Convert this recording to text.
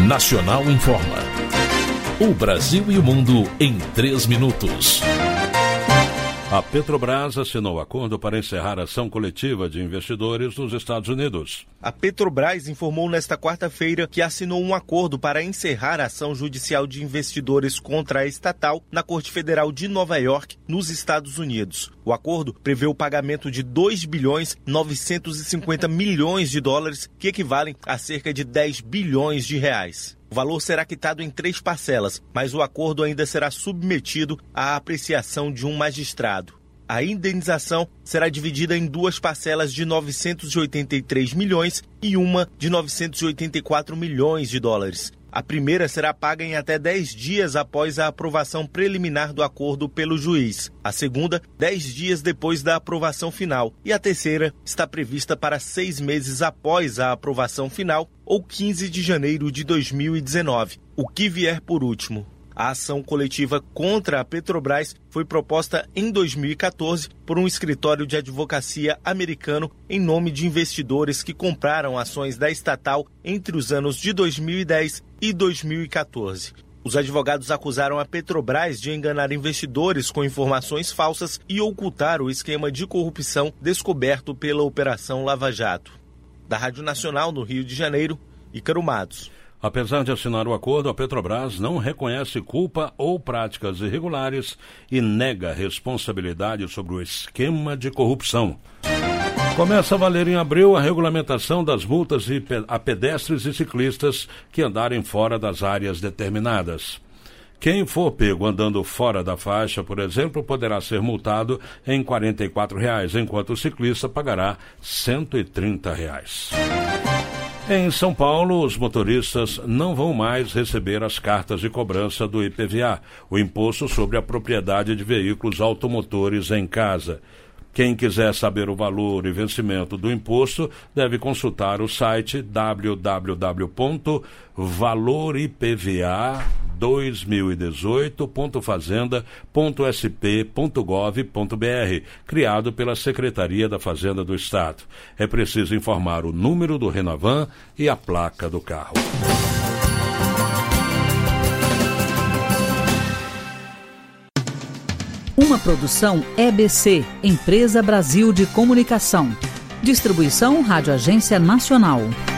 Nacional informa. O Brasil e o mundo em 3 minutos. A Petrobras assinou acordo para encerrar a ação coletiva de investidores nos Estados Unidos. A Petrobras informou nesta quarta-feira que assinou um acordo para encerrar a ação judicial de investidores contra a estatal na Corte Federal de Nova York, nos Estados Unidos. O acordo prevê o pagamento de 2,950 bilhões de dólares, que equivalem a cerca de 10 bilhões de reais. O valor será quitado em 3 parcelas, mas o acordo ainda será submetido à apreciação de um magistrado. A indenização será dividida em 2 parcelas de 983 milhões e uma de 984 milhões de dólares. A primeira será paga em até 10 dias após a aprovação preliminar do acordo pelo juiz. A segunda, 10 dias depois da aprovação final. E a terceira está prevista para 6 meses após a aprovação final, ou 15 de janeiro de 2019, o que vier por último. A ação coletiva contra a Petrobras foi proposta em 2014 por um escritório de advocacia americano em nome de investidores que compraram ações da estatal entre os anos de 2010 e 2014. Os advogados acusaram a Petrobras de enganar investidores com informações falsas e ocultar o esquema de corrupção descoberto pela Operação Lava Jato. Da Rádio Nacional, no Rio de Janeiro, Ícaro Matos. Apesar de assinar o acordo, a Petrobras não reconhece culpa ou práticas irregulares e nega responsabilidade sobre o esquema de corrupção. Começa a valer em abril a regulamentação das multas a pedestres e ciclistas que andarem fora das áreas determinadas. Quem for pego andando fora da faixa, por exemplo, poderá ser multado em R$ 44, enquanto o ciclista pagará R$ 130. Em São Paulo, os motoristas não vão mais receber as cartas de cobrança do IPVA, o Imposto sobre a Propriedade de Veículos Automotores em Casa. Quem quiser saber o valor e vencimento do imposto deve consultar o site www.valoripva2018.fazenda.sp.gov.br, criado pela Secretaria da Fazenda do Estado. É preciso informar o número do Renavan e a placa do carro. Uma produção EBC, Empresa Brasil de Comunicação. Distribuição Rádio Agência Nacional.